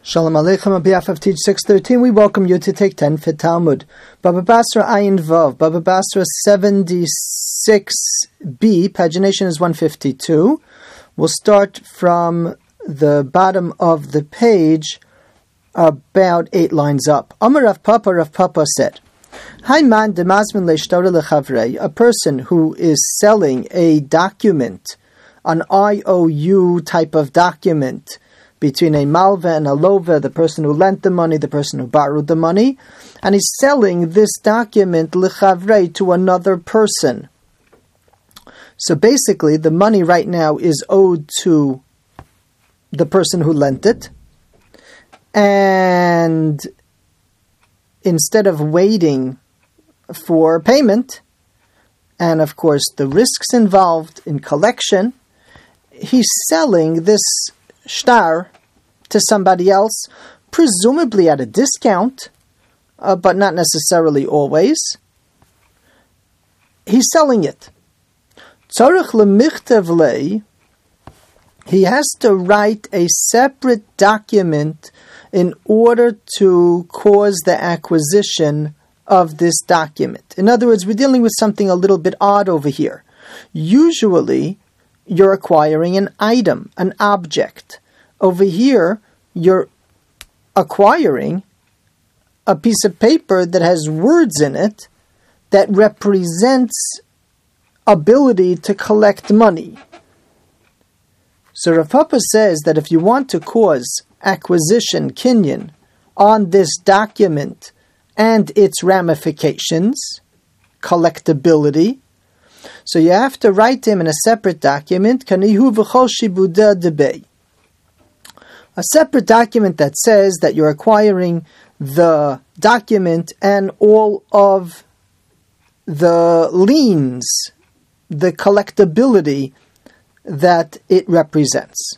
Shalom Aleichem, on behalf of Teach 613, we welcome you to take 10 for Talmud. Baba Basra Ayin Vav, Baba Basra 76b, pagination is 152. We'll start from the bottom of the page, about 8 lines up. Amar Rav Papa said, Hayman demazmin leishtora lechavrei, a person who is selling a document, an IOU type of document, between a malva and a lova, the person who lent the money, the person who borrowed the money, and he's selling this document lechavrei to another person. So basically, the money right now is owed to the person who lent it, and instead of waiting for payment, and of course the risks involved in collection, he's selling this shtar to somebody else, presumably at a discount, but not necessarily always. He's selling it. Tzarich lemichtav lei, he has to write a separate document in order to cause the acquisition of this document. In other words, we're dealing with something a little bit odd over here. Usually, you're acquiring an item, an object. Over here, you're acquiring a piece of paper that has words in it that represents ability to collect money. So Rav Papa says that if you want to cause acquisition, kinyan, on this document and its ramifications, collectability, so you have to write him in a separate document, kanihu v'chol shibuda debei. A separate document that says that you're acquiring the document and all of the liens, the collectability that it represents.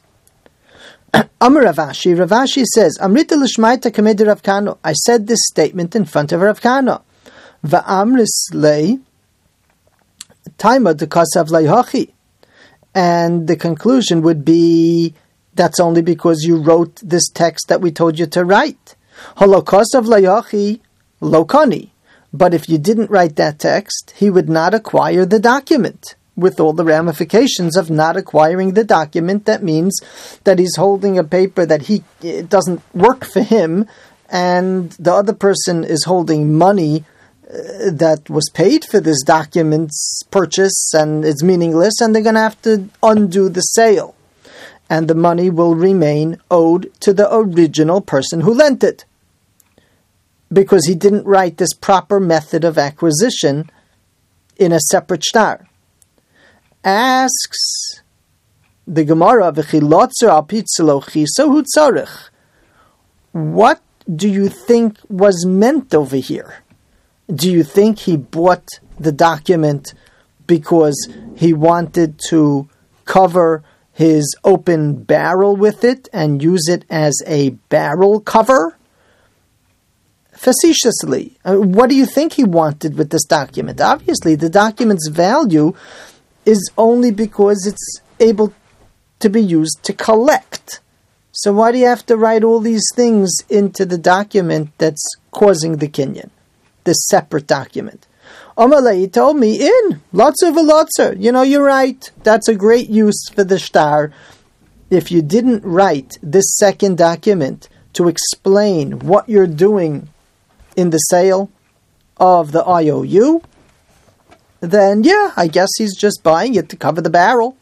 Amar Ravashi, Ravashi says, Amrita l'shmaita kamedi Rav Kano. I said this statement in front of Rav Kano. Va'amris lei taima d'kasav leihachi. And the conclusion would be, that's only because you wrote this text that we told you to write. Holokasav leihachi lokani. But if you didn't write that text, he would not acquire the document. With all the ramifications of not acquiring the document, that means that he's holding a paper that it doesn't work for him, and the other person is holding money that was paid for this document's purchase, and it's meaningless, and they're going to have to undo the sale. And the money will remain owed to the original person who lent it, because he didn't write this proper method of acquisition in a separate shtar. Asks the Gemara, what do you think was meant over here? Do you think he bought the document because he wanted to cover his open barrel with it and use it as a barrel cover? Facetiously, what do you think he wanted with this document? Obviously, the document's value is only because it's able to be used to collect. So why do you have to write all these things into the document that's causing the kinyan? This separate document. Omalei, he told me, lotzer v'lotzer. You're right. That's a great use for the shtar. If you didn't write this second document to explain what you're doing in the sale of the IOU, then I guess he's just buying it to cover the barrel.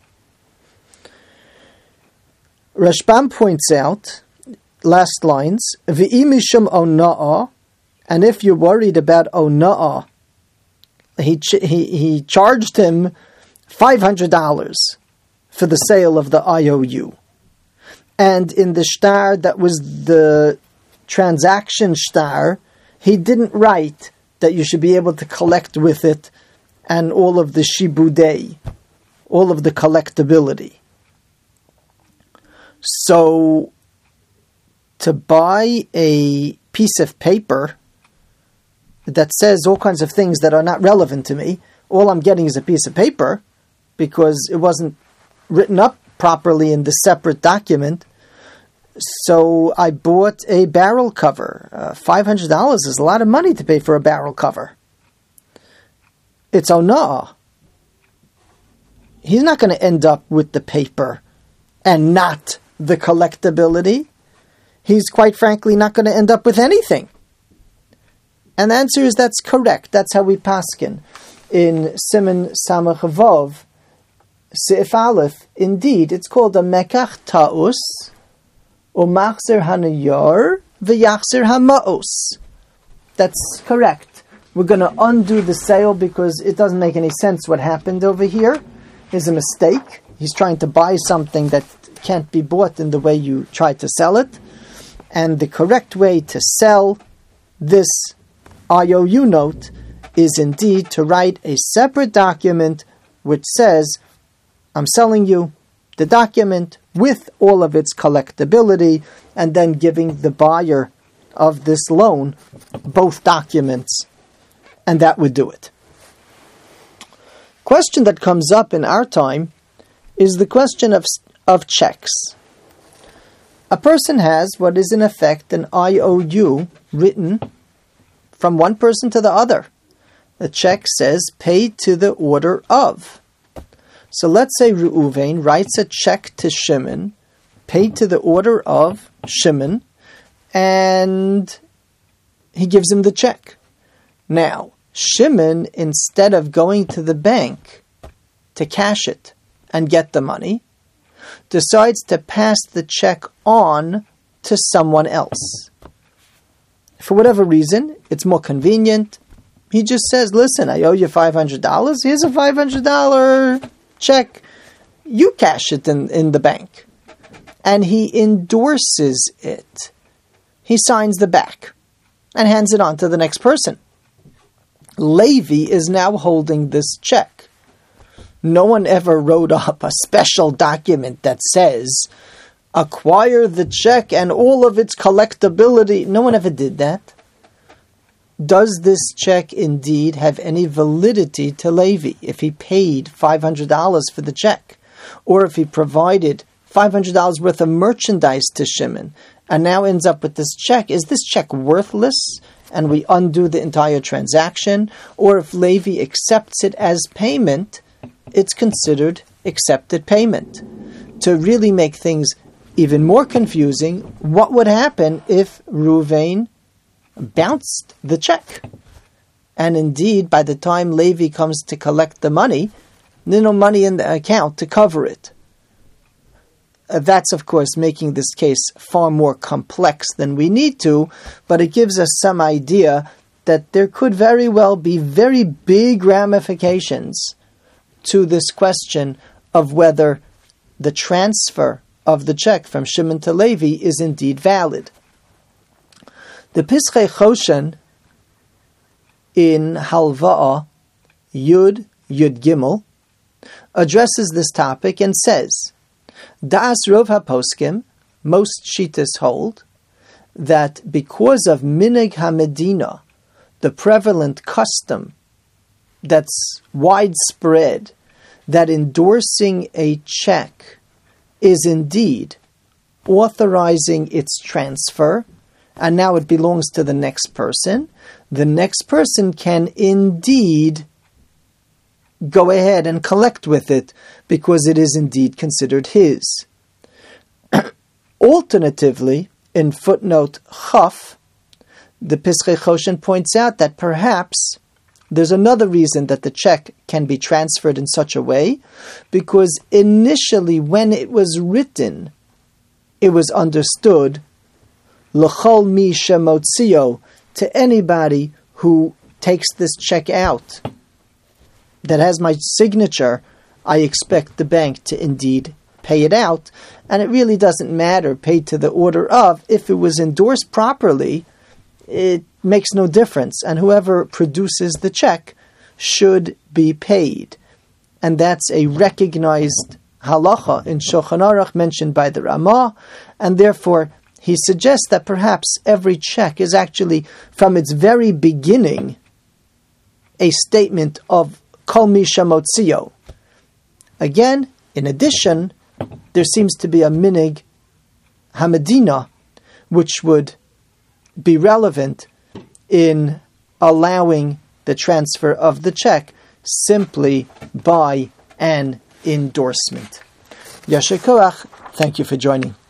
Rashbam points out, last lines, V'i mishum ona'ah, and if you're worried about ona'ah, he charged him $500 for the sale of the IOU. And in the shtar that was the transaction shtar, he didn't write that you should be able to collect with it and all of the shibudei, all of the collectability. So, to buy a piece of paper that says all kinds of things that are not relevant to me, all I'm getting is a piece of paper because it wasn't written up properly in the separate document, So I bought a barrel cover. $500 is a lot of money to pay for a barrel cover. It's ona'ah. He's not going to end up with the paper and not the collectability. He's quite frankly not going to end up with anything. And the answer is that's correct. That's how we paskin. In Siman Samach Vav, Seif Aleph, indeed, it's called a Mekach Ta'us, Umachzer Hanayar, V'yachzer Hama'us. That's correct. We're going to undo the sale because it doesn't make any sense what happened over here. Is a mistake. He's trying to buy something that can't be bought in the way you tried to sell it. And the correct way to sell this IOU note is indeed to write a separate document which says, I'm selling you the document with all of its collectability, and then giving the buyer of this loan both documents, and that would do it. Question that comes up in our time is the question of checks. A person has what is in effect an IOU written from one person to the other. The check says paid to the order of. So let's say Reuven writes a check to Shimon, paid to the order of Shimon, and he gives him the check. Now, Shimon, instead of going to the bank to cash it and get the money, decides to pass the check on to someone else. For whatever reason, it's more convenient. He just says, listen, I owe you $500. Here's a $500 check. You cash it in the bank. And he endorses it. He signs the back and hands it on to the next person. Levi is now holding this check. No one ever wrote up a special document that says, acquire the check and all of its collectability. No one ever did that. Does this check indeed have any validity to Levi if he paid $500 for the check? Or if he provided $500 worth of merchandise to Shimon and now ends up with this check? Is this check worthless and we undo the entire transaction? Or if Levi accepts it as payment, it's considered accepted payment. To really make things even more confusing, what would happen if Reuven bounced the check? And indeed, by the time Levi comes to collect the money, there's no money in the account to cover it. That's, of course, making this case far more complex than we need to, but it gives us some idea that there could very well be very big ramifications to this question of whether the transfer of the check from Shimon to Levi is indeed valid. The Pischei Choshen in Halva'a Yud Gimel addresses this topic and says, Da'as Rov HaPoskim, most Shitas hold, that because of Minig HaMedina, the prevalent custom that's widespread, that endorsing a check is indeed authorizing its transfer, and now it belongs to the next person, the next person can indeed go ahead and collect with it because it is indeed considered his. Alternatively, in footnote Chaf, the Pischei Choshen points out that perhaps there's another reason that the check can be transferred in such a way, because initially when it was written, it was understood l'chol mi shemotzio, to anybody who takes this check out that has my signature, I expect the bank to indeed pay it out. And it really doesn't matter, paid to the order of, if it was endorsed properly, it makes no difference. And whoever produces the check should be paid. And that's a recognized halacha in Shulchan Aruch mentioned by the Ramah, and therefore he suggests that perhaps every check is actually, from its very beginning, a statement of Kol Mi Shemotzio. Again, in addition, there seems to be a minig Hamedina, which would be relevant in allowing the transfer of the check simply by an endorsement. Yasher Koach, thank you for joining.